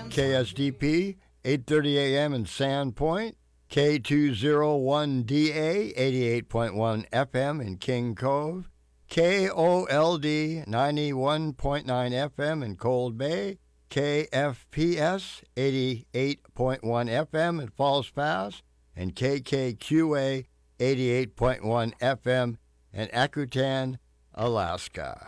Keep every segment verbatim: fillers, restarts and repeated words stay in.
K S D P, eight thirty a m in Sandpoint, K two oh one D A, eighty-eight point one F M in King Cove, K O L D, ninety-one point nine F M in Cold Bay, K F P S, eighty-eight point one F M in Falls Pass, and K K Q A, eighty-eight point one F M in Akutan, Alaska.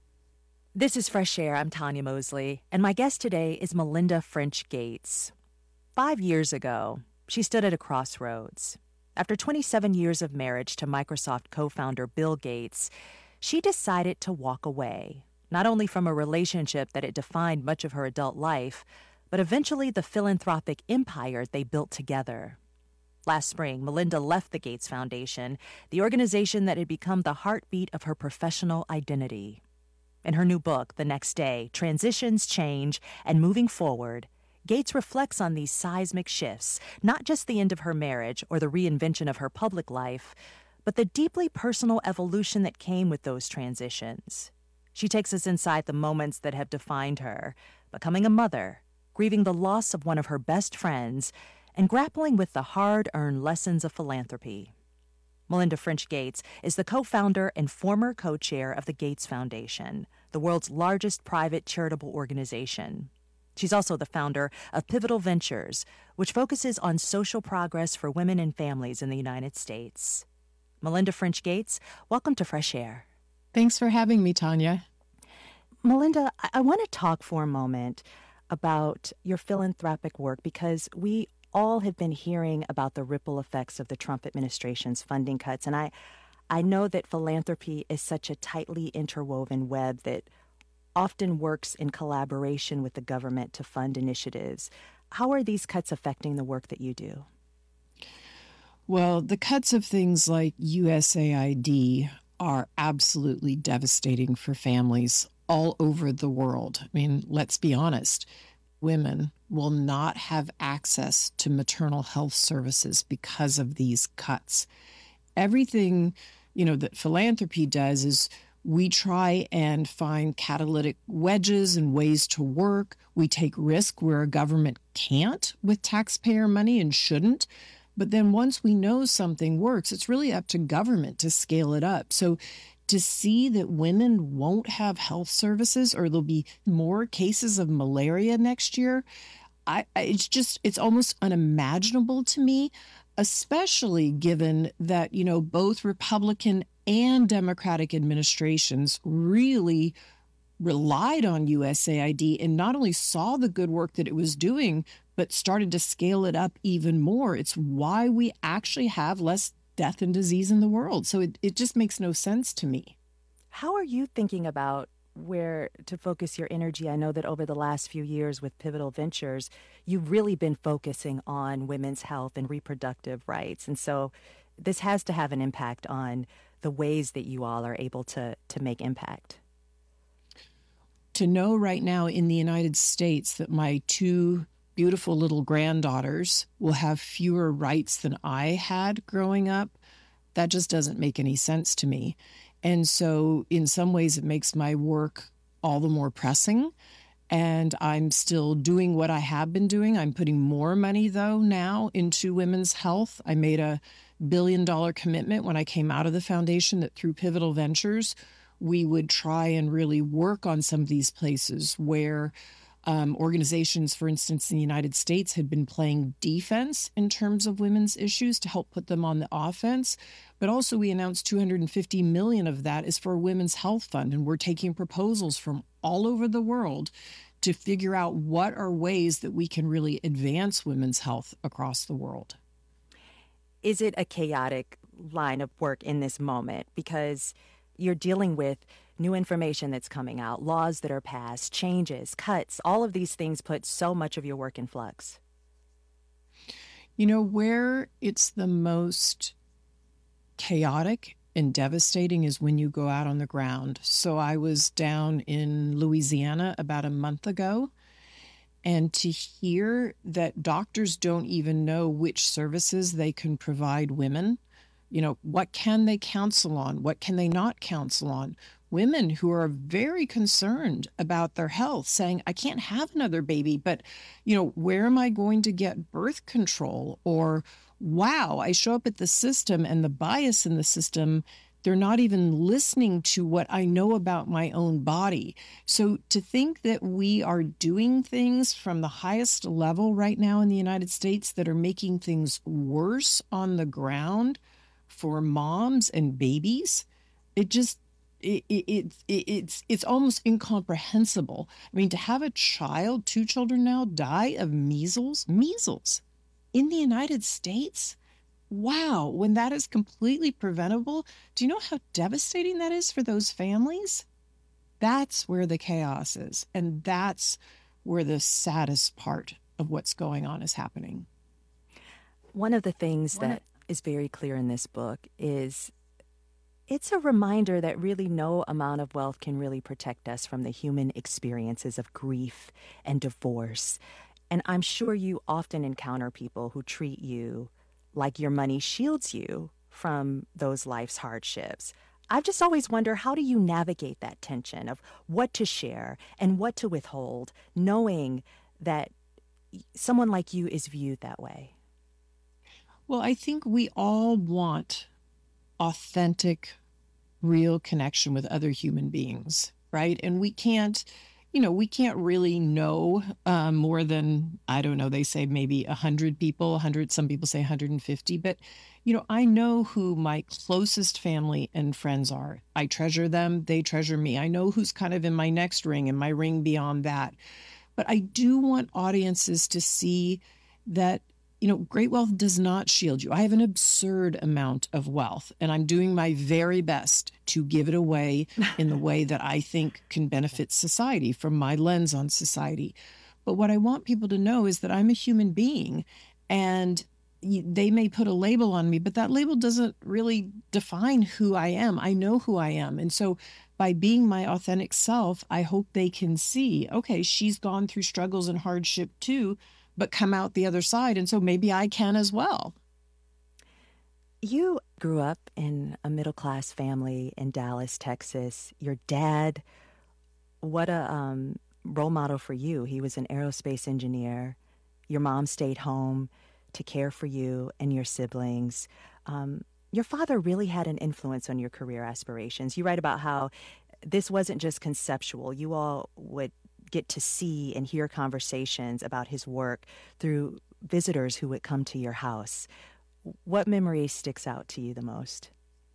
This is Fresh Air. I'm Tanya Mosley, and my guest today is Melinda French Gates. Five years ago, she stood at a crossroads. After twenty-seven years of marriage to Microsoft co-founder Bill Gates, she decided to walk away, not only from a relationship that had defined much of her adult life, but eventually the philanthropic empire they built together. Last spring, Melinda left the Gates Foundation, the organization that had become the heartbeat of her professional identity. In her new book, The Next Day, Transitions, Change, and Moving Forward, Gates reflects on these seismic shifts, not just the end of her marriage or the reinvention of her public life, but the deeply personal evolution that came with those transitions. She takes us inside the moments that have defined her, becoming a mother, grieving the loss of one of her best friends, and grappling with the hard-earned lessons of philanthropy. Melinda French Gates is the co-founder and former co-chair of the Gates Foundation, the world's largest private charitable organization. She's also the founder of Pivotal Ventures, which focuses on social progress for women and families in the United States. Melinda French Gates, welcome to Fresh Air. Thanks for having me, Tanya. Melinda, I, I want to talk for a moment about your philanthropic work because we all have been hearing about the ripple effects of the Trump administration's funding cuts. And I, I know that philanthropy is such a tightly interwoven web that often works in collaboration with the government to fund initiatives. How are these cuts affecting the work that you do? Well, the cuts of things like U S A I D are absolutely devastating for families all over the world. I mean, let's be honest. Women will not have access to maternal health services because of these cuts. Everything, you know, that philanthropy does is we try and find catalytic wedges and ways to work. We take risk where a government can't with taxpayer money and shouldn't. But then once we know something works, it's really up to government to scale it up. So to see that women won't have health services or there'll be more cases of malaria next year, I, it's just, it's almost unimaginable to me, especially given that, you know, both Republican and Democratic administrations really relied on U S A I D and not only saw the good work that it was doing, but started to scale it up even more. It's why we actually have less death and disease in the world. So it, it just makes no sense to me. How are you thinking about where to focus your energy? I know that over the last few years with Pivotal Ventures, you've really been focusing on women's health and reproductive rights. And so this has to have an impact on the ways that you all are able to, to make impact. To know right now in the United States that my two beautiful little granddaughters will have fewer rights than I had growing up, that just doesn't make any sense to me. And so in some ways it makes my work all the more pressing. And I'm still doing what I have been doing. I'm putting more money, though, now into women's health. I made a billion dollar commitment when I came out of the foundation that through Pivotal Ventures, we would try and really work on some of these places where Um, organizations, for instance, in the United States had been playing defense in terms of women's issues to help put them on the offense. But also we announced two hundred fifty million dollars of that is for a women's health fund. And we're taking proposals from all over the world to figure out what are ways that we can really advance women's health across the world. Is it a chaotic line of work in this moment? Because you're dealing with new information that's coming out, laws that are passed, changes, cuts, all of these things put so much of your work in flux. You know, where it's the most chaotic and devastating is when you go out on the ground. So I was down in Louisiana about a month ago, and to hear that doctors don't even know which services they can provide women, you know, what can they counsel on? What can they not counsel on? women who are very concerned about their health, saying, I can't have another baby, but, you know, where am I going to get birth control? Or, wow, I show up at the system and the bias in the system, they're not even listening to what I know about my own body. So to think that we are doing things from the highest level right now in the United States that are making things worse on the ground for moms and babies, it just, it, it, it, it's, it's almost incomprehensible. I mean, to have a child, two children now, die of measles, measles in the United States. Wow, when that is completely preventable, do you know how devastating that is for those families? That's where the chaos is. And that's where the saddest part of what's going on is happening. One of the things that is very clear in this book is it's a reminder that really no amount of wealth can really protect us from the human experiences of grief and divorce. And I'm sure you often encounter people who treat you like your money shields you from those life's hardships. I've just always wondered, how do you navigate that tension of what to share and what to withhold, knowing that someone like you is viewed that way? Well, I think we all want authentic, real connection with other human beings, right? And we can't, you know, we can't really know um, more than, I don't know, they say maybe one hundred people, one hundred, some people say one hundred fifty. But, you know, I know who my closest family and friends are. I treasure them. They treasure me. I know who's kind of in my next ring and my ring beyond that. But I do want audiences to see that, you know, great wealth does not shield you. I have an absurd amount of wealth, and I'm doing my very best to give it away in the way that I think can benefit society from my lens on society. But what I want people to know is that I'm a human being, and they may put a label on me, but that label doesn't really define who I am. I know who I am. And so by being my authentic self, I hope they can see, okay, she's gone through struggles and hardship too, but come out the other side. And so maybe I can as well. You grew up in a middle-class family in Dallas, Texas. Your dad, what a um, role model for you. He was an aerospace engineer. Your mom stayed home to care for you and your siblings. Um, your father really had an influence on your career aspirations. You write about how this wasn't just conceptual. You all would get to see and hear conversations about his work through visitors who would come to your house. What memory sticks out to you the most?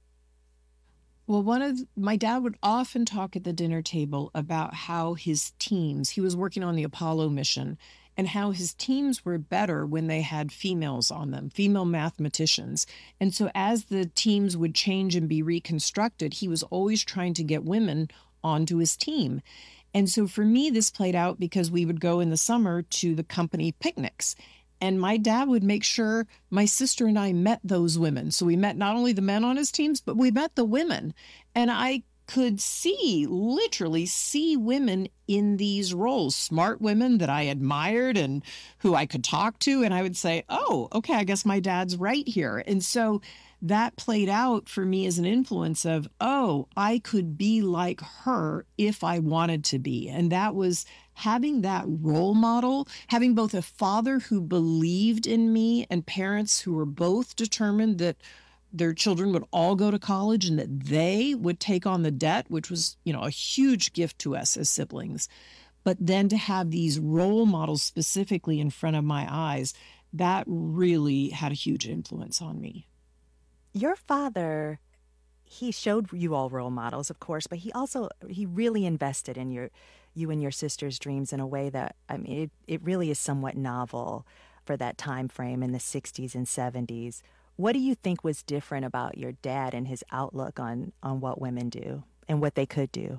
Well, one of my dad would often talk at the dinner table about how his teams, he was working on the Apollo mission, and how his teams were better when they had females on them, female mathematicians. And so as the teams would change and be reconstructed, he was always trying to get women onto his team. And so for me, this played out because we would go in the summer to the company picnics. And my dad would make sure my sister and I met those women. So we met not only the men on his teams, but we met the women. And I could see, literally see women in these roles, smart women that I admired and who I could talk to. And I would say, oh, okay, I guess my dad's right here. And so that played out for me as an influence of, oh, I could be like her if I wanted to be. And that was having that role model, having both a father who believed in me and parents who were both determined that their children would all go to college and that they would take on the debt, which was, you know, a huge gift to us as siblings. But then to have these role models specifically in front of my eyes, that really had a huge influence on me. Your father, he showed you all role models, of course, but he also, he really invested in your, you and your sister's dreams in a way that, I mean, it, it really is somewhat novel for that time frame in the sixties and seventies. What do you think was different about your dad and his outlook on, on what women do and what they could do?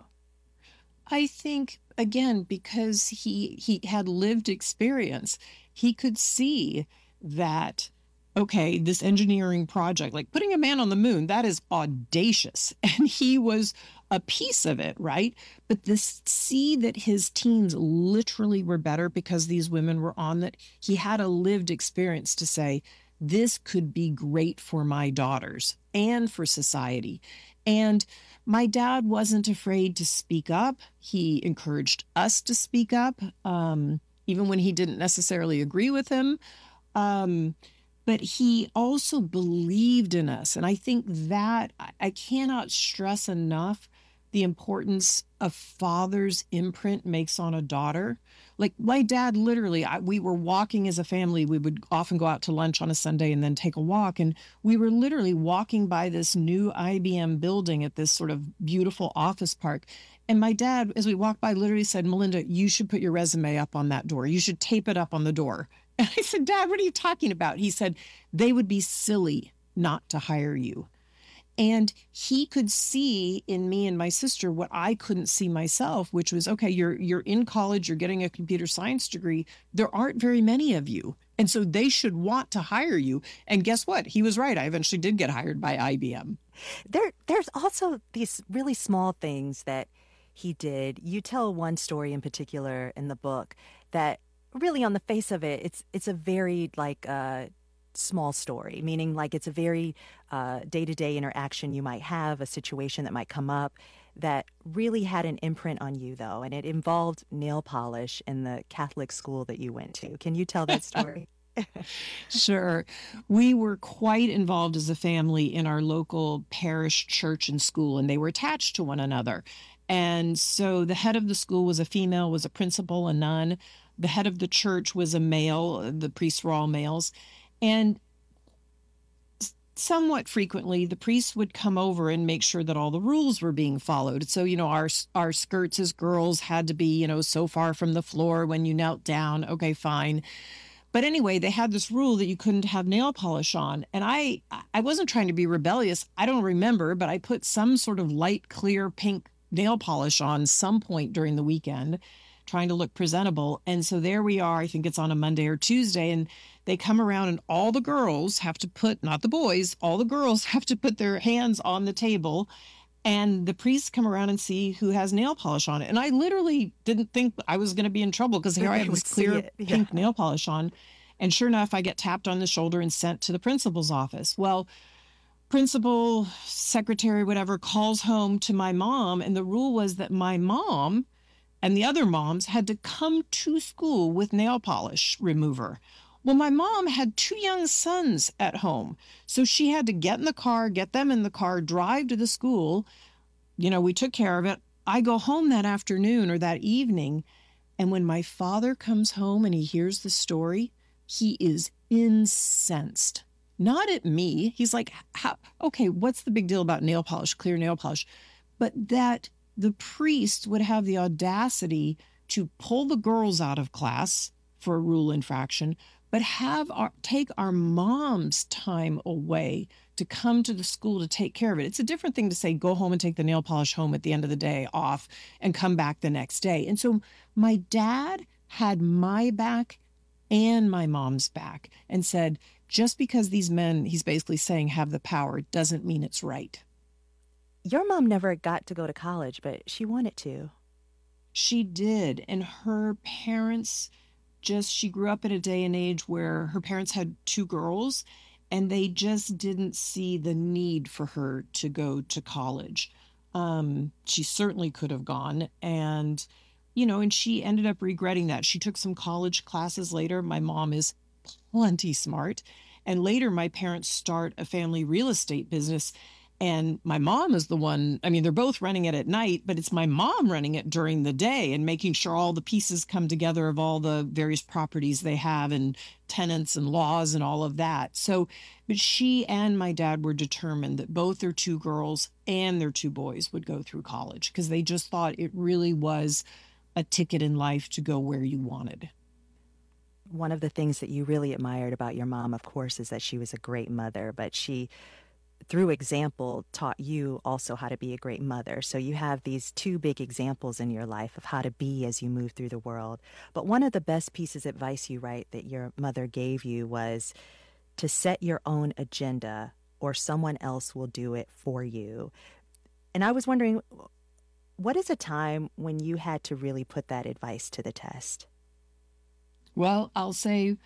I think, again, because he he had lived experience, he could see that, okay, this engineering project, like putting a man on the moon, that is audacious. And he was a piece of it, right? But this see that his teams literally were better because these women were on, that he had a lived experience to say, this could be great for my daughters and for society. And My dad wasn't afraid to speak up. He encouraged us to speak up, um, even when he didn't necessarily agree with him. Um, but he also believed in us. And I think that I I cannot stress enough the importance a father's imprint makes on a daughter. Like my dad, literally, I, we were walking as a family. We would often go out to lunch on a Sunday and then take a walk. And we were literally walking by this new I B M building at this sort of beautiful office park. And my dad, as we walked by, literally said, Melinda, you should put your resume up on that door. You should tape it up on the door. And I said, Dad, what are you talking about? He said, they would be silly not to hire you. And he could see in me and my sister what I couldn't see myself, which was, okay, you're you're in college, you're getting a computer science degree. There aren't very many of you. And so they should want to hire you. And guess what? He was right. I eventually did get hired by I B M. There, there's also these really small things that he did. You tell one story in particular in the book that really on the face of it, it's it's a very like uh, small story, meaning like it's a very uh, day-to-day interaction you might have, a situation that might come up that really had an imprint on you, though, and it involved nail polish in the Catholic school that you went to. Can you tell that story? Sure. We were quite involved as a family in our local parish church and school, and they were attached to one another. And so the head of the school was a female, was a principal, a nun. The head of the church was a male. The priests were all males. And somewhat frequently, the priests would come over and make sure that all the rules were being followed. So, you know, our our skirts as girls had to be, you know, so far from the floor when you knelt down. Okay, fine. But anyway, they had this rule that you couldn't have nail polish on. And I I wasn't trying to be rebellious. I don't remember, but I put some sort of light, clear pink nail polish on some point during the weekend, trying to look presentable. And so there we are, I think it's on a Monday or Tuesday, and they come around and all the girls have to put, not the boys, all the girls have to put their hands on the table, and the priests come around and see who has nail polish on it. And I literally didn't think I was going to be in trouble because here I have this clear yeah. pink nail polish on. And sure enough, I get tapped on the shoulder and sent to the principal's office. Well, principal, secretary, whatever, calls home to my mom. And the rule was that my mom and the other moms had to come to school with nail polish remover. Well, my mom had two young sons at home, so she had to get in the car, get them in the car, drive to the school. You know, we took care of it. I go home that afternoon or that evening, and when my father comes home and he hears the story, he is incensed. Not at me. He's like, How, okay, what's the big deal about nail polish, clear nail polish? But that the priest would have the audacity to pull the girls out of class for a rule infraction, but have our, take our mom's time away to come to the school to take care of it. It's a different thing to say, go home and take the nail polish home at the end of the day off and come back the next day. And so my dad had my back and my mom's back and said, just because these men, he's basically saying, have the power doesn't mean it's right. Your mom never got to go to college, but she wanted to. She did. And her parents just, she grew up in a day and age where her parents had two girls and they just didn't see the need for her to go to college. Um, she certainly could have gone. And, you know, and she ended up regretting that. She took some college classes later. My mom is plenty smart. And later, my parents start a family real estate business. And my mom is the one, I mean, they're both running it at night, but it's my mom running it during the day and making sure all the pieces come together of all the various properties they have and tenants and laws and all of that. So, but she and my dad were determined that both their two girls and their two boys would go through college because they just thought it really was a ticket in life to go where you wanted. One of the things that you really admired about your mom, of course, is that she was a great mother, but she, through example, taught you also how to be a great mother. So you have these two big examples in your life of how to be as you move through the world. But one of the best pieces of advice you write that your mother gave you was to set your own agenda or someone else will do it for you. And I was wondering, what is a time when you had to really put that advice to the test? Well, I'll say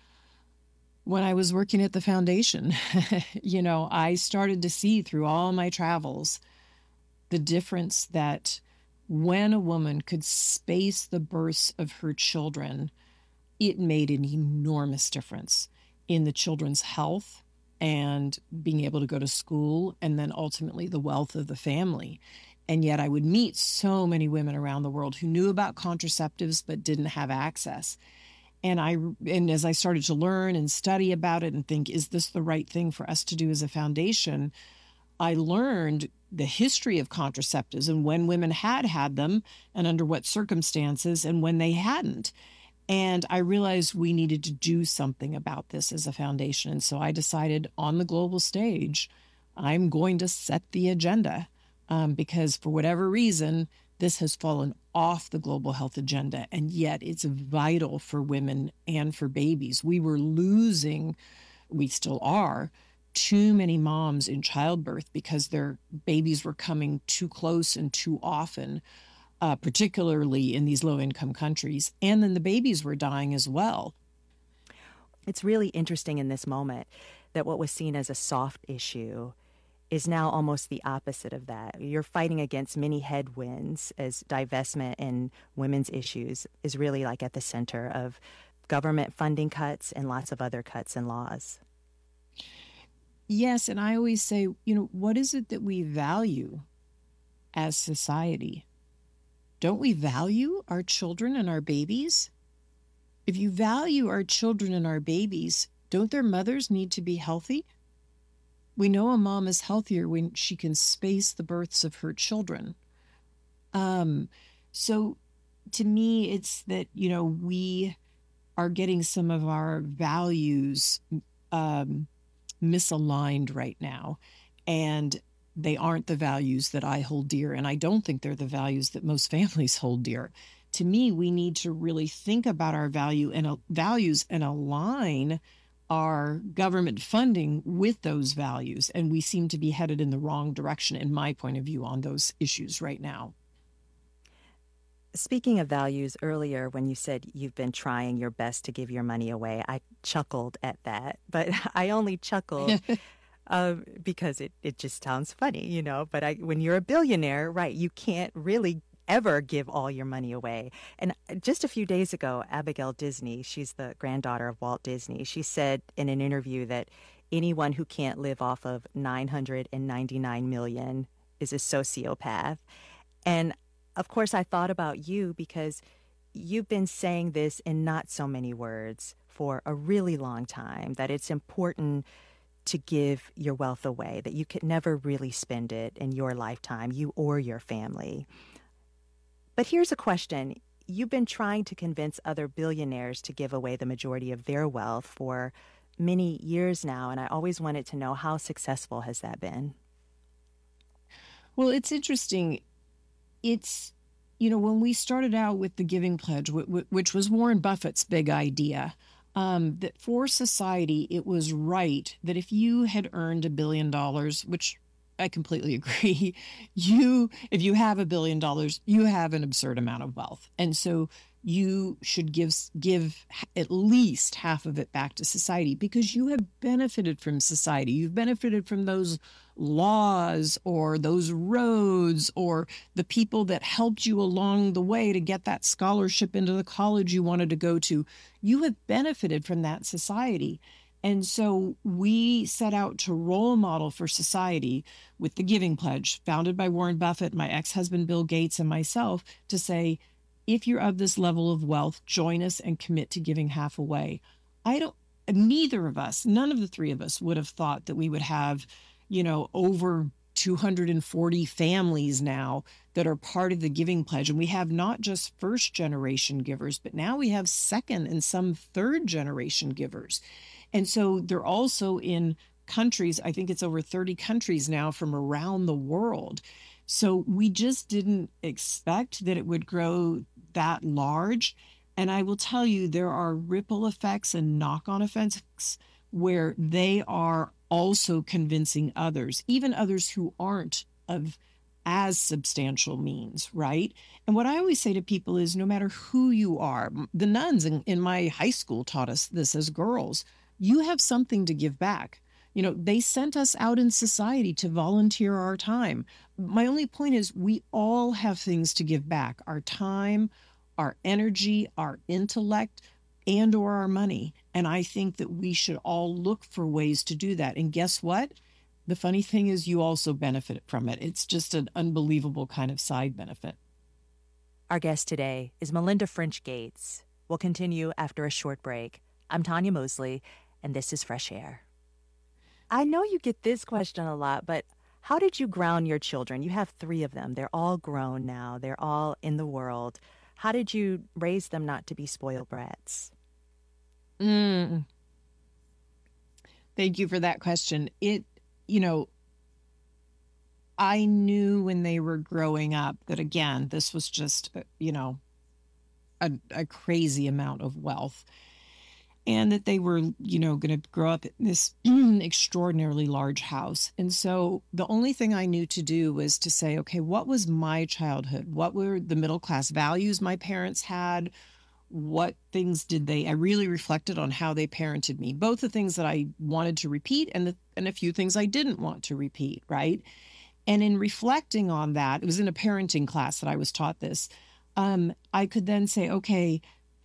when I was working at the foundation, you know, I started to see through all my travels the difference that when a woman could space the births of her children, it made an enormous difference in the children's health and being able to go to school, and then ultimately the wealth of the family. And yet I would meet so many women around the world who knew about contraceptives but didn't have access. And I, and as I started to learn and study about it and think, is this the right thing for us to do as a foundation? I learned the history of contraceptives and when women had had them and under what circumstances and when they hadn't. And I realized we needed to do something about this as a foundation. And so I decided on the global stage, I'm going to set the agenda um, because for whatever reason, this has fallen off the global health agenda. And yet it's vital for women and for babies. We were losing, we still are, too many moms in childbirth because their babies were coming too close and too often. Uh, particularly in these low-income countries. And then the babies were dying as well. It's really interesting in this moment that what was seen as a soft issue is now almost the opposite of that. You're fighting against many headwinds as divestment and women's issues is really like at the center of government funding cuts and lots of other cuts and laws. Yes, and I always say, you know, what is it that we value as society? Don't we value our children and our babies? If you value our children and our babies, don't their mothers need to be healthy? We know a mom is healthier when she can space the births of her children. Um, so to me, it's that, you know, we are getting some of our values um, misaligned right now. And they aren't the values that I hold dear, and I don't think they're the values that most families hold dear. To me, we need to really think about our value and uh, values and align our government funding with those values. And we seem to be headed in the wrong direction, in my point of view, on those issues right now. Speaking of values, earlier when you said you've been trying your best to give your money away, I chuckled at that, but I only chuckled Um, because it, it just sounds funny, you know, but I, when you're a billionaire, right, you can't really ever give all your money away. And just a few days ago, Abigail Disney, she's the granddaughter of Walt Disney, she said in an interview that anyone who can't live off of nine hundred ninety-nine million is a sociopath. And of course, I thought about you because you've been saying this in not so many words for a really long time, that it's important to give your wealth away, that you could never really spend it in your lifetime, you or your family. But here's a question. You've been trying to convince other billionaires to give away the majority of their wealth for many years now, and I always wanted to know, how successful has that been? Well, it's interesting. It's, you know, when we started out with the Giving Pledge, which was Warren Buffett's big idea, Um, that for society, it was right that if you had earned a billion dollars, which I completely agree, you, if you have a billion dollars, you have an absurd amount of wealth. And so you should give, give at least half of it back to society because you have benefited from society. You've benefited from those laws or those roads or the people that helped you along the way to get that scholarship into the college you wanted to go to. You have benefited from that society. And so we set out to role model for society with the Giving Pledge, founded by Warren Buffett, my ex-husband Bill Gates, and myself, to say, if you're of this level of wealth, join us and commit to giving half away. I don't, neither of us, none of the three of us would have thought that we would have, you know, over two hundred forty families now that are part of the Giving Pledge. And we have not just first generation givers, but now we have second and some third generation givers. And so they're also in countries, I think it's over thirty countries now from around the world. So we just didn't expect that it would grow that large. And I will tell you, there are ripple effects and knock-on effects where they are also convincing others, even others who aren't of as substantial means, right? And what I always say to people is, no matter who you are, the nuns in, in my high school taught us this as girls, you have something to give back. You know, they sent us out in society to volunteer our time. My only point is we all have things to give back, our time, our energy, our intellect, and or our money. And I think that we should all look for ways to do that. And guess what? The funny thing is you also benefit from it. It's just an unbelievable kind of side benefit. Our guest today is Melinda French Gates. We'll continue after a short break. I'm Tanya Mosley, and this is Fresh Air. I know you get this question a lot, but how did you ground your children? You have three of them. They're all grown now. They're all in the world. How did you raise them not to be spoiled brats? Mm. Thank you for that question. It, you know, I knew when they were growing up that, again, this was just, uh, you know, a, a crazy amount of wealth. And that they were, you know, going to grow up in this extraordinarily large house. And so the only thing I knew to do was to say, okay, what was my childhood? What were the middle class values my parents had? What things did they, I really reflected on how they parented me, both the things that I wanted to repeat and, the, and a few things I didn't want to repeat, right? And in reflecting on that, it was in a parenting class that I was taught this, um, I could then say, okay,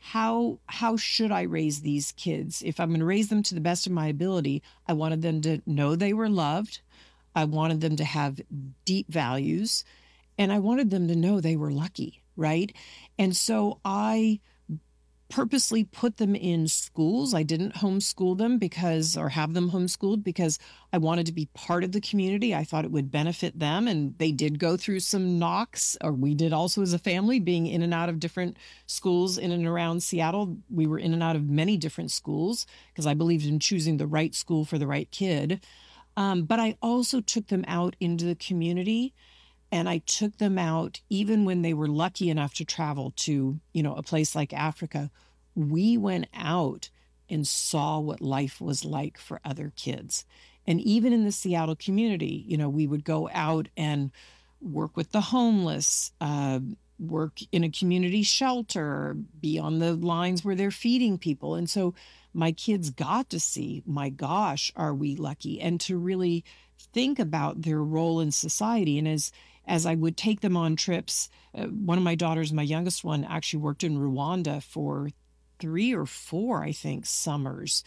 how how should I raise these kids? If I'm going to raise them to the best of my ability, I wanted them to know they were loved. I wanted them to have deep values, and I wanted them to know they were lucky, right? And so I purposely put them in schools. I didn't homeschool them because, or have them homeschooled because I wanted to be part of the community. I thought it would benefit them. And they did go through some knocks, or we did also as a family, being in and out of different schools in and around Seattle. We were in and out of many different schools because I believed in choosing the right school for the right kid. Um, but I also took them out into the community. And I took them out even when they were lucky enough to travel to, you know, a place like Africa. We went out and saw what life was like for other kids. And even in the Seattle community, you know, we would go out and work with the homeless, uh, work in a community shelter, be on the lines where they're feeding people. And so my kids got to see, my gosh, are we lucky? And to really think about their role in society. And as as I would take them on trips, uh, one of my daughters, my youngest one, actually worked in Rwanda for three or four, I think, summers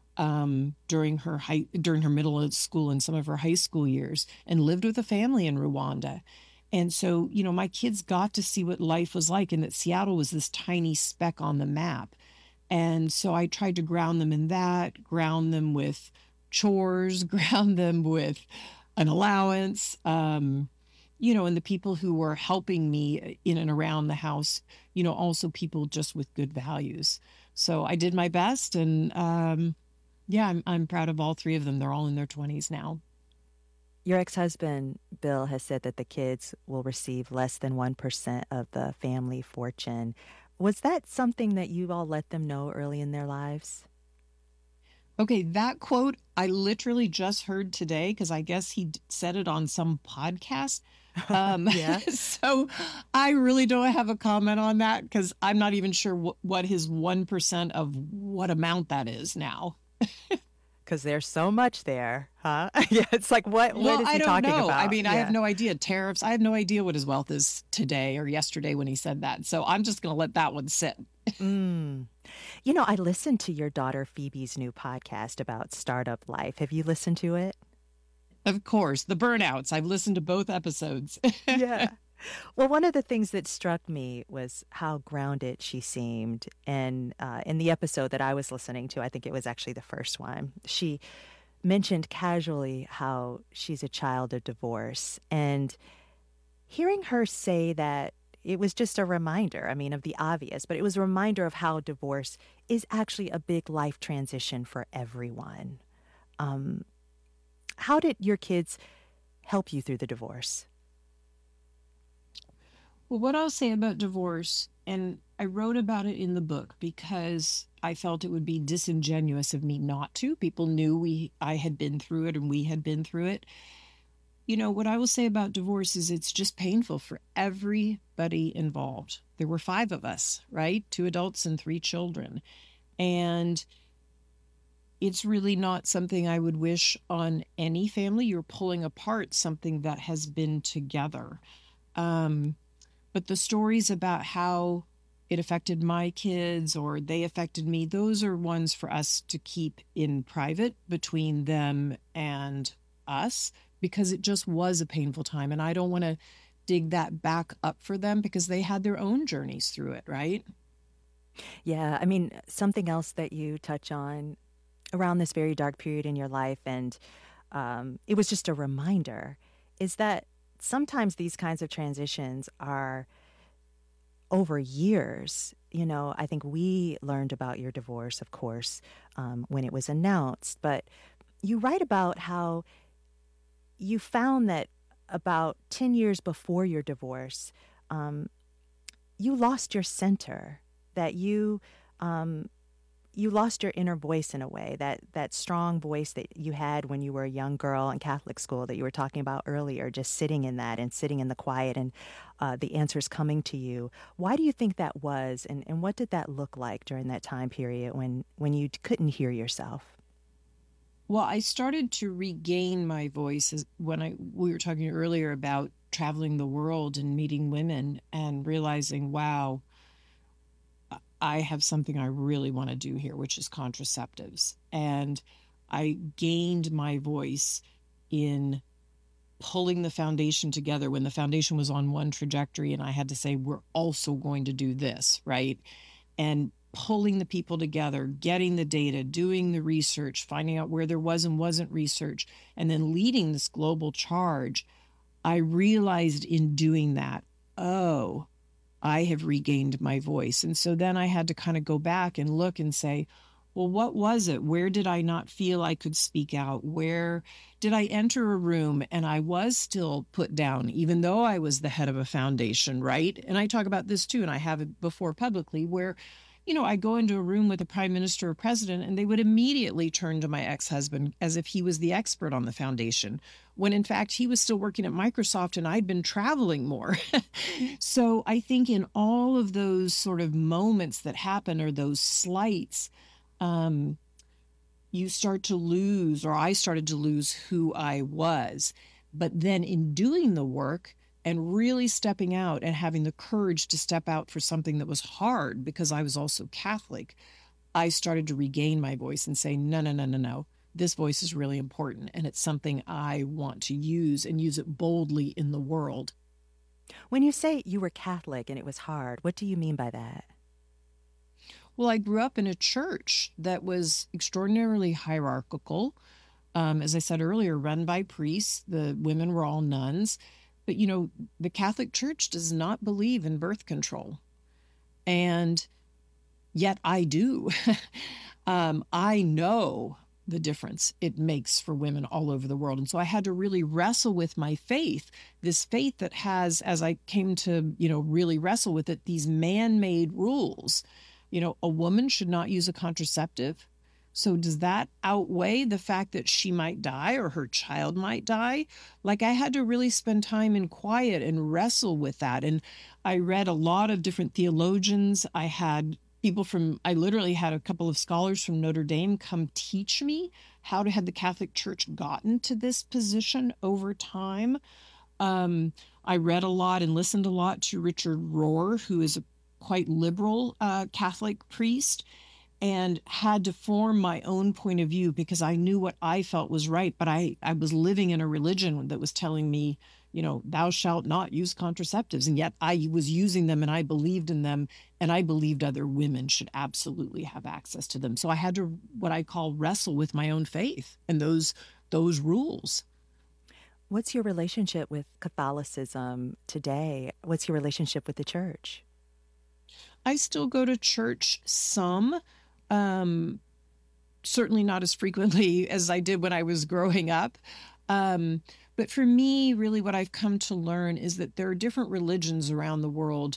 um, during her high, during her middle school and some of her high school years, and lived with a family in Rwanda. And so, you know, my kids got to see what life was like, and that Seattle was this tiny speck on the map. And so I tried to ground them in that, ground them with chores, ground them with an allowance, um, you know, and the people who were helping me in and around the house, you know, also people just with good values. So I did my best. And um, yeah, I'm, I'm proud of all three of them. They're all in their twenties now. Your ex-husband, Bill, has said that the kids will receive less than one percent of the family fortune. Was that something that you all let them know early in their lives? Okay, that quote I literally just heard today because I guess he said it on some podcast. Um, yeah. So I really don't have a comment on that because I'm not even sure wh- what his one percent of what amount that is now. Because there's so much there, huh? Yeah, it's like, what, well, what is I he don't talking know. about? I mean, yeah. I have no idea. Tariffs. I have no idea what his wealth is today or yesterday when he said that. So I'm just going to let that one sit. mm. You know, I listened to your daughter Phoebe's new podcast about startup life. Have you listened to it? Of course. The Burnouts. I've listened to both episodes. Yeah. Well, one of the things that struck me was how grounded she seemed. And uh, in the episode that I was listening to, I think it was actually the first one, she mentioned casually how she's a child of divorce. And hearing her say that, it was just a reminder, I mean, of the obvious, but it was a reminder of how divorce is actually a big life transition for everyone. Um, how did your kids help you through the divorce? Well, what I'll say about divorce, and I wrote about it in the book because I felt it would be disingenuous of me not to. People knew we I had been through it and we had been through it. You know, what I will say about divorce is it's just painful for everybody involved. There were five of us, right? Two adults and three children. And it's really not something I would wish on any family. You're pulling apart something that has been together. Um, but the stories about how it affected my kids or they affected me, those are ones for us to keep in private between them and us, because it just was a painful time. And I don't want to dig that back up for them because they had their own journeys through it, right? Yeah, I mean, something else that you touch on around this very dark period in your life, and um, it was just a reminder, is that sometimes these kinds of transitions are over years. You know, I think we learned about your divorce, of course, um, when it was announced, but you write about how you found that about ten years before your divorce, um, you lost your center, that you um, you lost your inner voice in a way, that that strong voice that you had when you were a young girl in Catholic school that you were talking about earlier, just sitting in that and sitting in the quiet and uh, the answers coming to you. Why do you think that was, and, and what did that look like during that time period when, when you couldn't hear yourself? Well, I started to regain my voice as, when I we were talking earlier about traveling the world and meeting women and realizing, wow, I have something I really want to do here, which is contraceptives. And I gained my voice in pulling the foundation together when the foundation was on one trajectory and I had to say, we're also going to do this, right? And pulling the people together, getting the data, doing the research, finding out where there was and wasn't research, and then leading this global charge. I realized in doing that, oh, I have regained my voice. And so then I had to kind of go back and look and say, well, what was it? Where did I not feel I could speak out? Where did I enter a room and I was still put down, even though I was the head of a foundation, right? And I talk about this too, and I have it before publicly, where, you know, I go into a room with a prime minister or president and they would immediately turn to my ex-husband as if he was the expert on the foundation, when in fact he was still working at Microsoft and I'd been traveling more. So I think in all of those sort of moments that happen, or those slights, um, you start to lose, or I started to lose who I was. But then in doing the work and really stepping out and having the courage to step out for something that was hard, because I was also Catholic, I started to regain my voice and say, no, no, no, no, no. This voice is really important, and it's something I want to use and use it boldly in the world. When you say you were Catholic and it was hard, what do you mean by that? Well, I grew up in a church that was extraordinarily hierarchical. Um, as I said earlier, run by priests. The women were all nuns. But, you know, the Catholic Church does not believe in birth control. And yet I do. um, I know the difference it makes for women all over the world. And so I had to really wrestle with my faith, this faith that has, as I came to, you know, really wrestle with it, these man-made rules. You know, a woman should not use a contraceptive. So does that outweigh the fact that she might die or her child might die? Like, I had to really spend time in quiet and wrestle with that. And I read a lot of different theologians. I had people from, I literally had a couple of scholars from Notre Dame come teach me how to had the Catholic Church gotten to this position over time. Um, I read a lot and listened a lot to Richard Rohr, who is a quite liberal uh, Catholic priest, and had to form my own point of view because I knew what I felt was right. But I, I was living in a religion that was telling me, you know, thou shalt not use contraceptives. And yet I was using them and I believed in them. And I believed other women should absolutely have access to them. So I had to, what I call, wrestle with my own faith and those, those rules. What's your relationship with Catholicism today? What's your relationship with the church? I still go to church some. Um, certainly not as frequently as I did when I was growing up. Um, but for me, really what I've come to learn is that there are different religions around the world,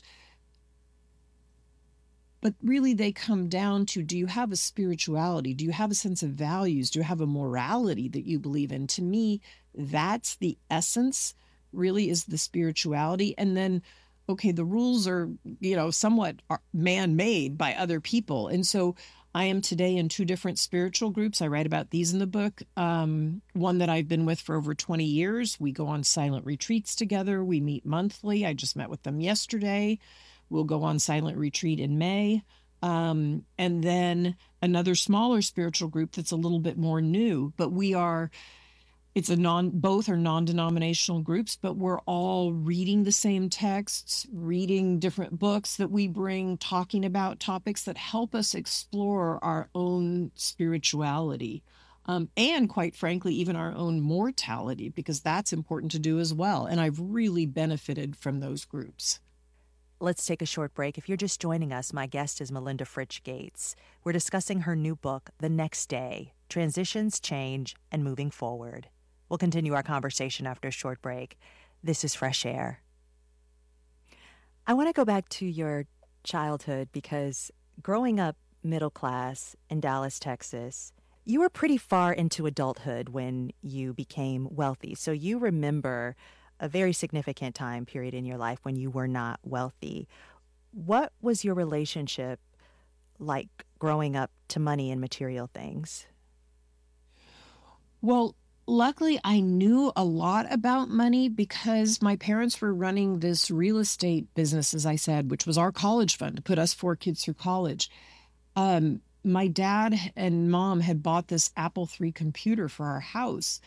but really they come down to, do you have a spirituality? Do you have a sense of values? Do you have a morality that you believe in? To me, that's the essence, really, is the spirituality. And then, okay, the rules are, you know, somewhat man-made by other people. And so I am today in two different spiritual groups. I write about these in the book. Um, one that I've been with for over twenty years. We go on silent retreats together. We meet monthly. I just met with them yesterday. We'll go on silent retreat in May. Um, and then another smaller spiritual group that's a little bit more new, but we are It's a non, both are non-denominational groups, but we're all reading the same texts, reading different books that we bring, talking about topics that help us explore our own spirituality. Um, and quite frankly, even our own mortality, because that's important to do as well. And I've really benefited from those groups. Let's take a short break. If you're just joining us, my guest is Melinda Fritch Gates. We're discussing her new book, The Next Day: Transitions, Change, and Moving Forward. We'll continue our conversation after a short break. This is Fresh Air. I want to go back to your childhood because growing up middle class in Dallas, Texas, you were pretty far into adulthood when you became wealthy. So you remember a very significant time period in your life when you were not wealthy. What was your relationship like growing up to money and material things? Well, luckily, I knew a lot about money because my parents were running this real estate business, as I said, which was our college fund to put us four kids through college. Um, my dad and mom had bought this Apple three computer for our house,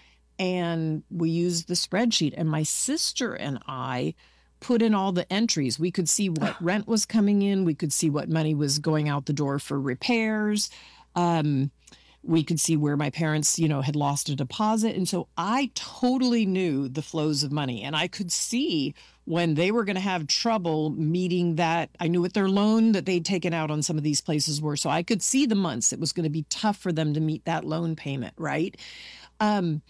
and we used the spreadsheet. And my sister and I put in all the entries. We could see what rent was coming in. We could see what money was going out the door for repairs. Um, We could see where my parents, you know, had lost a deposit. And so I totally knew the flows of money. And I could see when they were going to have trouble meeting that. I knew what their loan that they'd taken out on some of these places were. So I could see the months it was going to be tough for them to meet that loan payment, right? Um,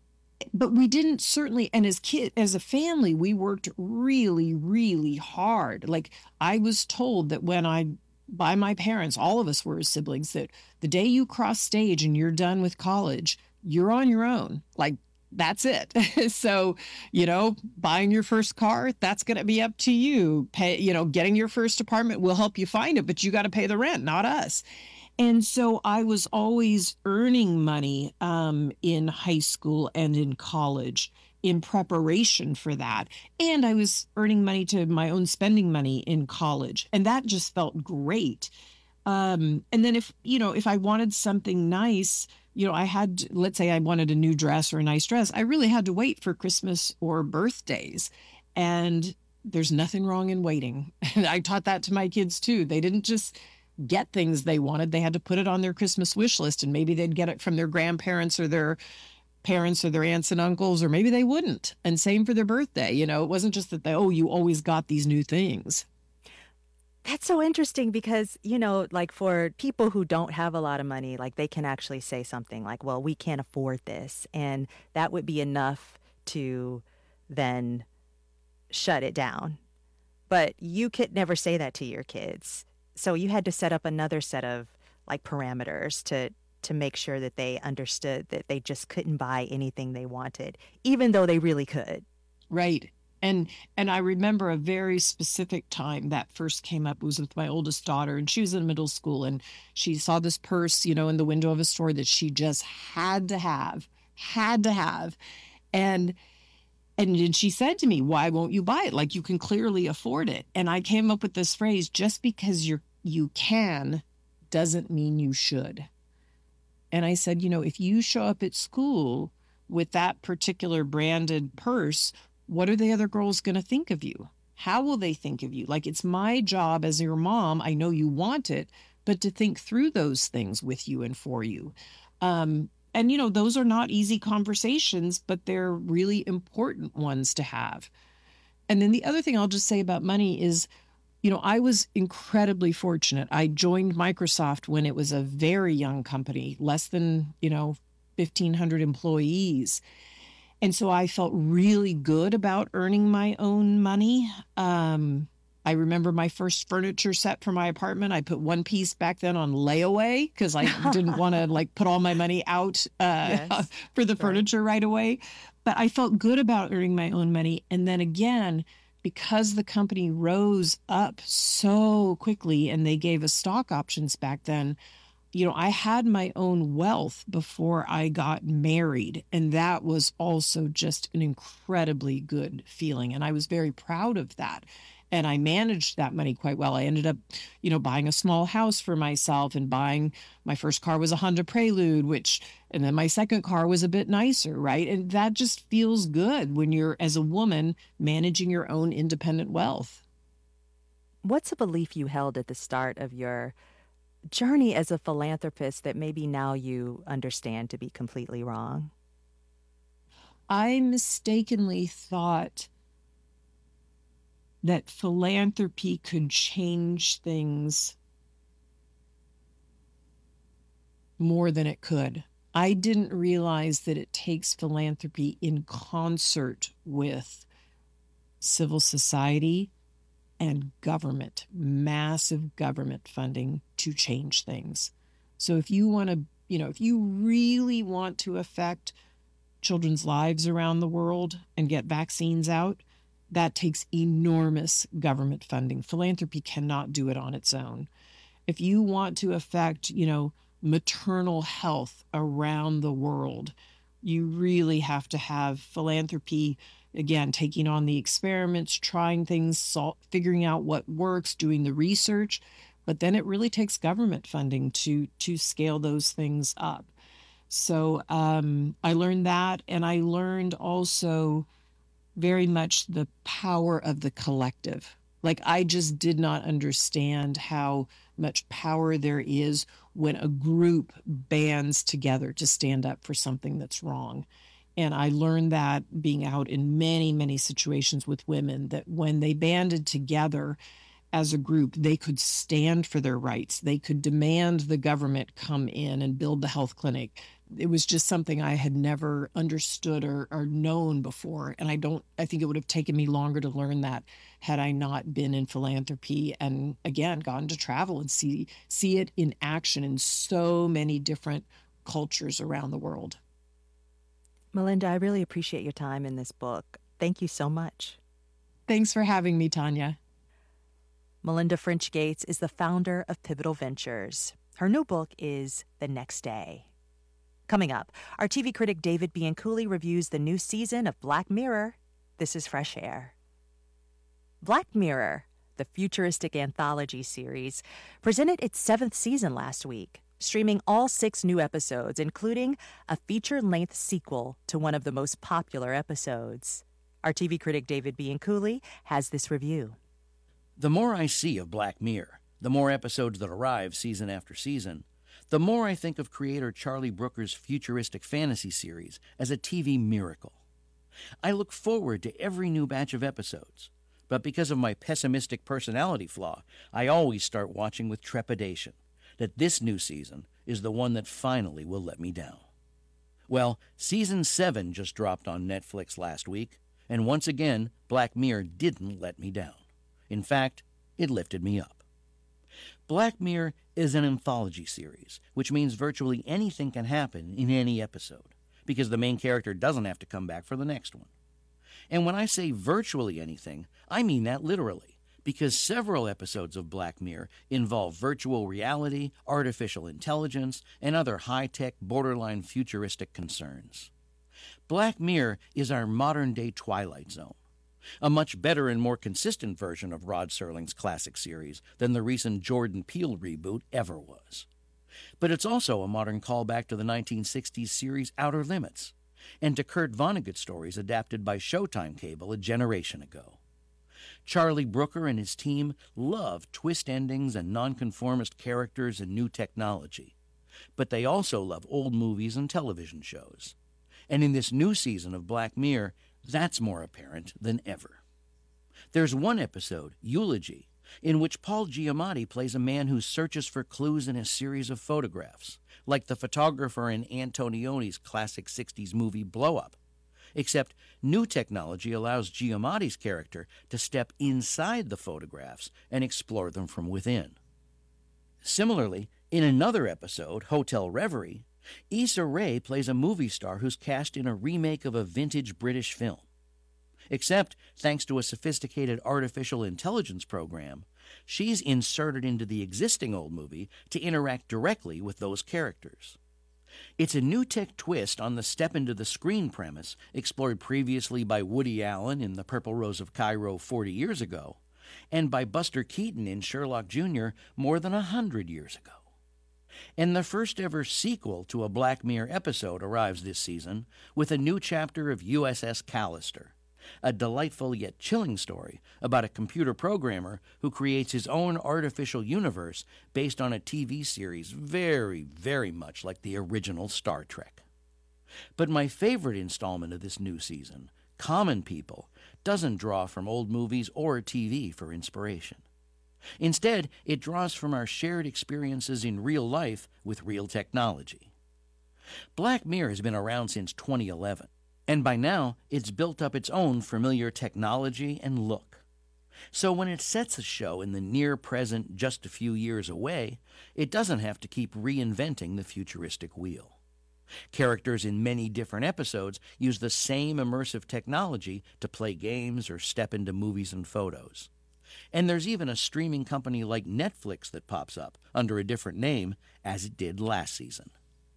but we didn't certainly, and as kid, as a family, we worked really, really hard. Like I was told that when I by my parents, all of us were siblings, that the day you cross stage and you're done with college, you're on your own. Like, that's it. So, you know, buying your first car, that's going to be up to you. Pay, you know, getting your first apartment, we'll help you find it, but you got to pay the rent, not us. And so I was always earning money um, in high school and in college in preparation for that. And I was earning money to my own spending money in college. And that just felt great. Um, and then if, you know, if I wanted something nice, you know, I had, let's say I wanted a new dress or a nice dress, I really had to wait for Christmas or birthdays. And there's nothing wrong in waiting. And I taught that to my kids too. They didn't just get things they wanted. They had to put it on their Christmas wish list, and maybe they'd get it from their grandparents or their parents or their aunts and uncles, or maybe they wouldn't. And same for their birthday. You know, it wasn't just that they, oh, you always got these new things. That's so interesting because, you know, like for people who don't have a lot of money, like they can actually say something like, well, we can't afford this. And that would be enough to then shut it down. But you could never say that to your kids. So you had to set up another set of like parameters to to make sure that they understood that they just couldn't buy anything they wanted, even though they really could. Right. And and I remember a very specific time that first came up. It was with my oldest daughter, and she was in middle school, and she saw this purse, you know, in the window of a store that she just had to have, had to have. And and then she said to me, why won't you buy it? Like, you can clearly afford it. And I came up with this phrase, just because you're you can doesn't mean you should. And I said, you know, if you show up at school with that particular branded purse, what are the other girls going to think of you? How will they think of you? Like, it's my job as your mom. I know you want it, but to think through those things with you and for you. Um, and, you know, those are not easy conversations, but they're really important ones to have. And then the other thing I'll just say about money is, you know, I was incredibly fortunate. I joined Microsoft when it was a very young company, less than, you know, fifteen hundred employees. And so I felt really good about earning my own money. Um, I remember my first furniture set for my apartment. I put one piece back then on layaway because I didn't want to like put all my money out uh, yes, for the furniture right. right away. But I felt good about earning my own money. And then again, because the company rose up so quickly and they gave us stock options back then, you know, I had my own wealth before I got married. And that was also just an incredibly good feeling. And I was very proud of that. And I managed that money quite well. I ended up, you know, buying a small house for myself and buying my first car was a Honda Prelude, which, and then my second car was a bit nicer, right? And that just feels good when you're, as a woman, managing your own independent wealth. What's a belief you held at the start of your journey as a philanthropist that maybe now you understand to be completely wrong? I mistakenly thought that philanthropy could change things more than it could. I didn't realize that it takes philanthropy in concert with civil society and government, massive government funding to change things. So if you want to, you know, if you really want to affect children's lives around the world and get vaccines out, that takes enormous government funding. Philanthropy cannot do it on its own. If you want to affect, you know, maternal health around the world, you really have to have philanthropy, again, taking on the experiments, trying things, sol- figuring out what works, doing the research. But then it really takes government funding to to scale those things up. So um, I learned that, and I learned also very much the power of the collective. Like, I just did not understand how much power there is when a group bands together to stand up for something that's wrong. And I learned that being out in many, many situations with women, that when they banded together as a group, they could stand for their rights. They could demand the government come in and build the health clinic. It was just something I had never understood or, or known before. And I don't, I think it would have taken me longer to learn that had I not been in philanthropy and, again, gotten to travel and see, see it in action in so many different cultures around the world. Melinda, I really appreciate your time in this book. Thank you so much. Thanks for having me, Tanya. Melinda French Gates is the founder of Pivotal Ventures. Her new book is The Next Day. Coming up, our T V critic David Bianculli reviews the new season of Black Mirror. This is Fresh Air. Black Mirror, the futuristic anthology series, presented its seventh season last week, streaming all six new episodes, including a feature-length sequel to one of the most popular episodes. Our T V critic David Bianculli has this review. The more I see of Black Mirror, the more episodes that arrive season after season, the more I think of creator Charlie Brooker's futuristic fantasy series as a T V miracle. I look forward to every new batch of episodes, but because of my pessimistic personality flaw, I always start watching with trepidation that this new season is the one that finally will let me down. Well, season seven just dropped on Netflix last week, and once again, Black Mirror didn't let me down. In fact, it lifted me up. Black Mirror is an anthology series, which means virtually anything can happen in any episode, because the main character doesn't have to come back for the next one. And when I say virtually anything, I mean that literally, because several episodes of Black Mirror involve virtual reality, artificial intelligence, and other high-tech, borderline futuristic concerns. Black Mirror is our modern-day Twilight Zone, a much better and more consistent version of Rod Serling's classic series than the recent Jordan Peele reboot ever was. But it's also a modern callback to the nineteen sixties series Outer Limits, and to Kurt Vonnegut stories adapted by Showtime Cable a generation ago. Charlie Brooker and his team love twist endings and nonconformist characters and new technology, but they also love old movies and television shows. And in this new season of Black Mirror, that's more apparent than ever. There's one episode, Eulogy, in which Paul Giamatti plays a man who searches for clues in a series of photographs, like the photographer in Antonioni's classic sixties movie Blow Up. Except new technology allows Giamatti's character to step inside the photographs and explore them from within. Similarly, in another episode, Hotel Reverie, Issa Rae plays a movie star who's cast in a remake of a vintage British film. Except, thanks to a sophisticated artificial intelligence program, she's inserted into the existing old movie to interact directly with those characters. It's a new tech twist on the step into the screen premise explored previously by Woody Allen in The Purple Rose of Cairo forty years ago, and by Buster Keaton in Sherlock Junior more than a hundred years ago. And the first ever sequel to a Black Mirror episode arrives this season with a new chapter of U S S Callister, a delightful yet chilling story about a computer programmer who creates his own artificial universe based on a T V series very, very much like the original Star Trek. But my favorite installment of this new season, Common People, doesn't draw from old movies or T V for inspiration. Instead, it draws from our shared experiences in real life with real technology. Black Mirror has been around since twenty eleven, and by now it's built up its own familiar technology and look. So when it sets a show in the near present just a few years away, it doesn't have to keep reinventing the futuristic wheel. Characters in many different episodes use the same immersive technology to play games or step into movies and photos. And there's even a streaming company like Netflix that pops up under a different name, as it did last season.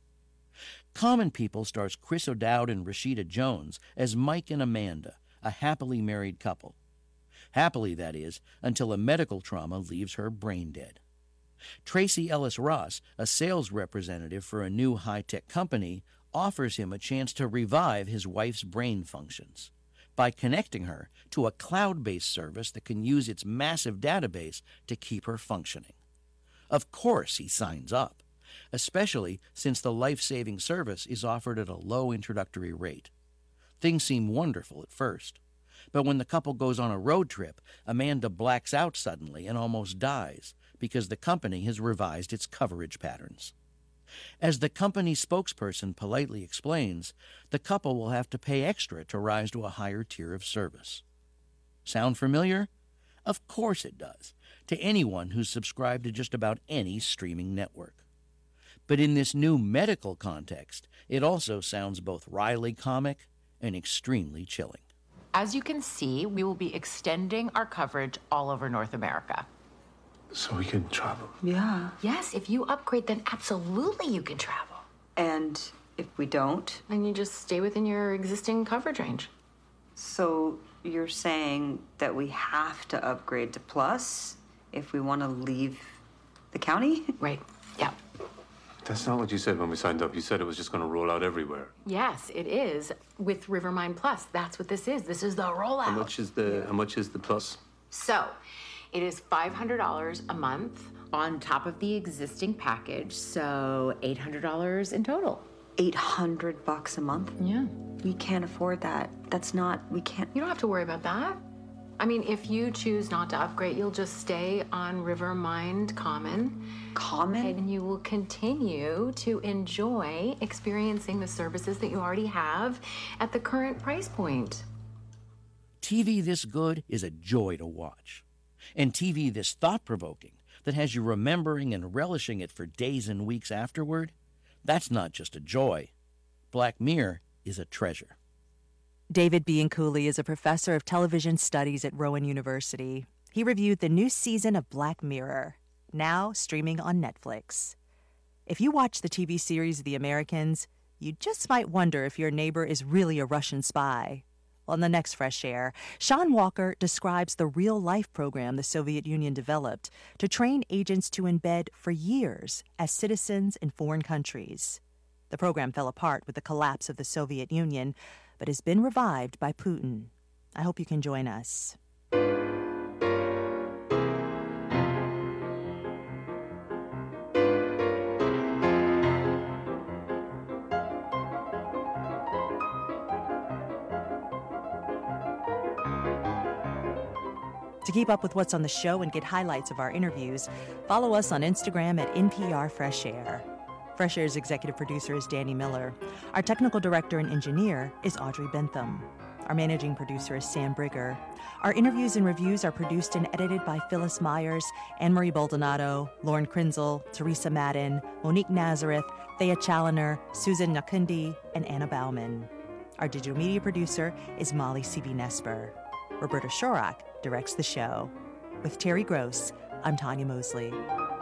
Common People stars Chris O'Dowd and Rashida Jones as Mike and Amanda, a happily married couple. Happily, that is, until a medical trauma leaves her brain dead. Tracy Ellis Ross, a sales representative for a new high-tech company, offers him a chance to revive his wife's brain functions by connecting her to a cloud-based service that can use its massive database to keep her functioning. Of course he signs up, especially since the life-saving service is offered at a low introductory rate. Things seem wonderful at first, but when the couple goes on a road trip, Amanda blacks out suddenly and almost dies because the company has revised its coverage patterns. As the company spokesperson politely explains, the couple will have to pay extra to rise to a higher tier of service. Sound familiar? Of course it does, to anyone who's subscribed to just about any streaming network. But in this new medical context, it also sounds both wryly comic and extremely chilling. As you can see, we will be extending our coverage all over North America. So we can travel? Yeah. Yes, if you upgrade, then absolutely you can travel. And if we don't? And you just stay within your existing coverage range. So you're saying that we have to upgrade to Plus if we want to leave the county? Right, yeah. That's not what you said when we signed up. You said it was just going to roll out everywhere. Yes, it is. With Rivermind Plus, that's what this is. This is the rollout. How much is the, how much is the Plus? So, it is five hundred dollars a month on top of the existing package, so eight hundred dollars in total. eight hundred bucks a month? Yeah. We can't afford that. That's not, we can't. You don't have to worry about that. I mean, if you choose not to upgrade, you'll just stay on Rivermind Common. Common? And you will continue to enjoy experiencing the services that you already have at the current price point. T V this good is a joy to watch. And T V this thought-provoking, that has you remembering and relishing it for days and weeks afterward, that's not just a joy. Black Mirror is a treasure. David Bianculli is a professor of television studies at Rowan University. He reviewed the new season of Black Mirror, now streaming on Netflix. If you watch the T V series The Americans, you just might wonder if your neighbor is really a Russian spy. On the next Fresh Air, Sean Walker describes the real-life program the Soviet Union developed to train agents to embed for years as citizens in foreign countries. The program fell apart with the collapse of the Soviet Union, but has been revived by Putin. I hope you can join us. To keep up with what's on the show and get highlights of our interviews, follow us on Instagram at N P R Fresh Air. Fresh Air's executive producer is Danny Miller. Our technical director and engineer is Audrey Bentham. Our managing producer is Sam Brigger. Our interviews and reviews are produced and edited by Phyllis Myers, Anne-Marie Baldonado, Lauren Krinzel, Teresa Madden, Monique Nazareth, Thea Challoner, Susan Nakundi, and Anna Bauman. Our digital media producer is Molly C B Nesper. Roberta Shorak directs the show. With Terry Gross, I'm Tanya Mosley.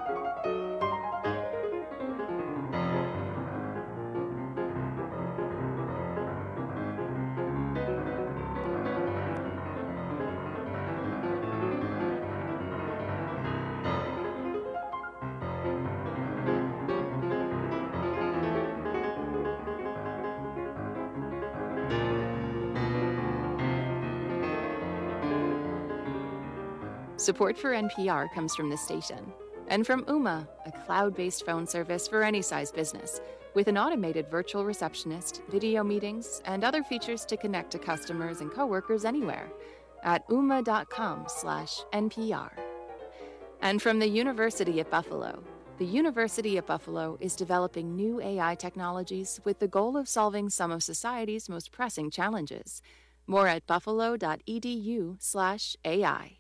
Support for N P R comes from this station and from Ooma, a cloud-based phone service for any size business, with an automated virtual receptionist, video meetings, and other features to connect to customers and coworkers anywhere at ooma.com slash NPR. And from the University at Buffalo, the University at Buffalo is developing new A I technologies with the goal of solving some of society's most pressing challenges. More at buffalo.edu slash AI.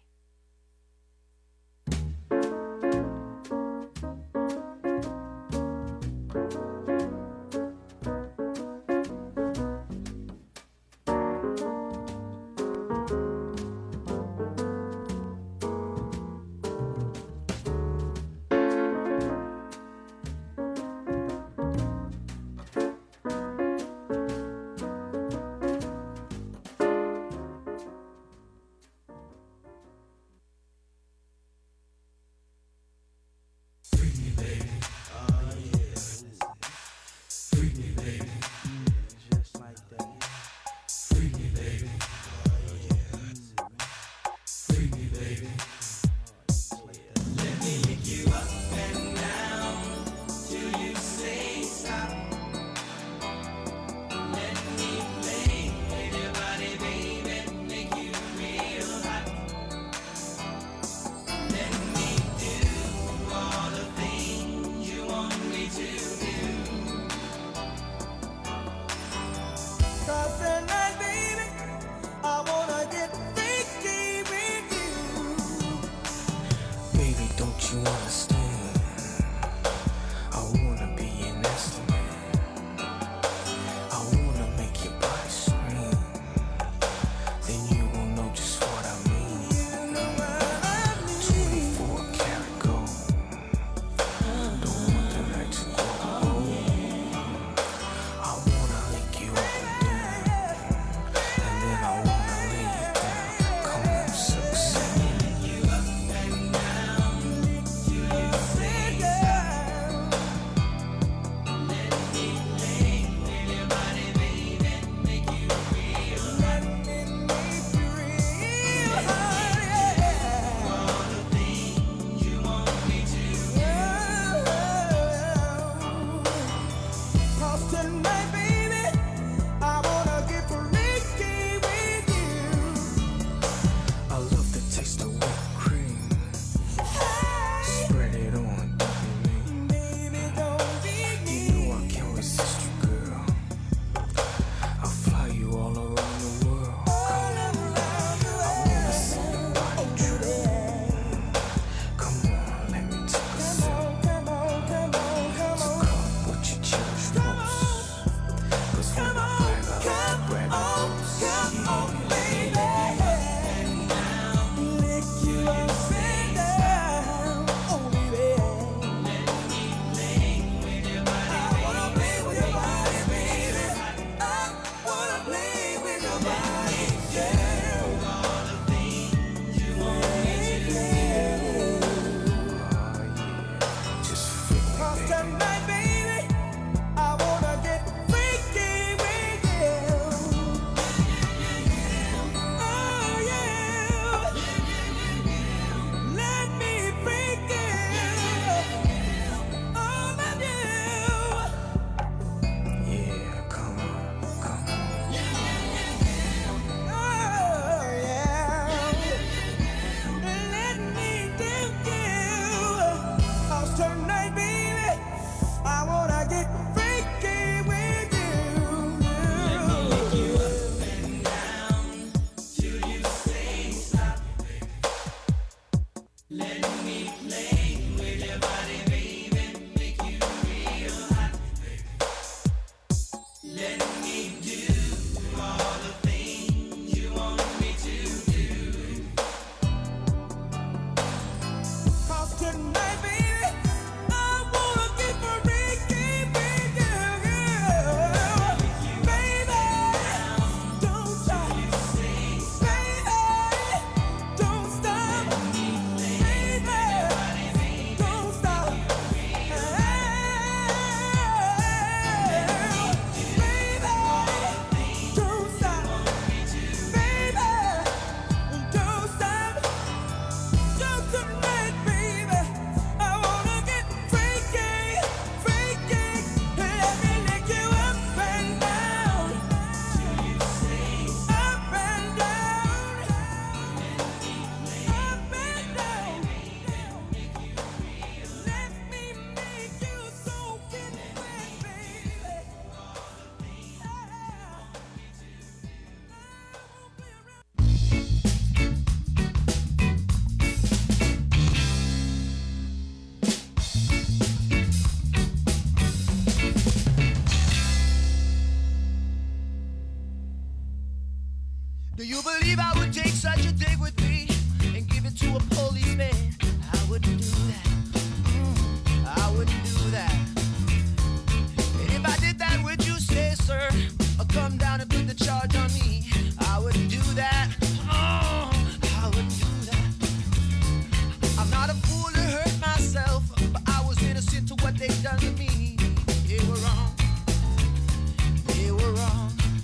Do you believe I would take such a thing with me and give it to a policeman? I wouldn't do that. Mm, I wouldn't do that. And if I did that, would you say, sir, or come down and put the charge on me? I wouldn't do that. Oh, I wouldn't do that. I'm not a fool to hurt myself, but I was innocent to what they done to me. They were wrong. They were wrong.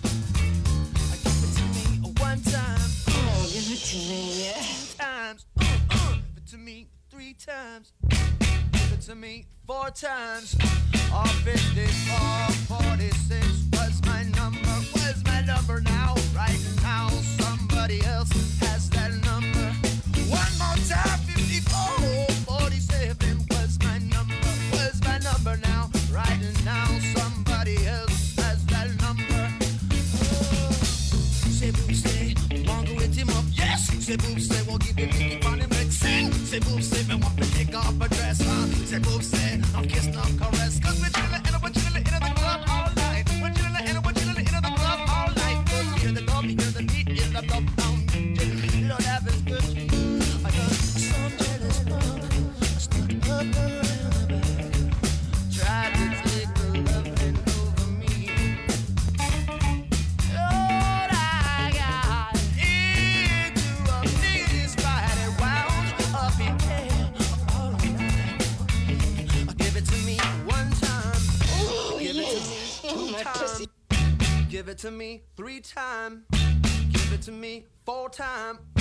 One time, oh, give it to me, yeah. Two times, uh, uh, give it to me three times, give it to me four times. All fifty-four, forty-six was my number, was my number now. Right now, somebody else has that number. One more time, fifty-four, forty-seven was my number, was my number now. Right now, somebody else has that number. Say boop say, want to hit him up, yes. Say boop say, won't give him any fun and make sing. Say boop say, me want to take off a dress, huh? Say boop say, I'm kissing up caress. Cause we're chillin' and we're chillin' in the club all night. We're chillin' and we're chillin' in the club all night. Cause we hear the dub, hear the beat, hear the dub down. You know that is good. I got some jealous love stuck up around the back. Try to take the loving over me. Lord, I got into a big spider wound up in hell all night. Give it to me one time. Ooh, give it to me two times. Give it to me three times. Give it to me four times.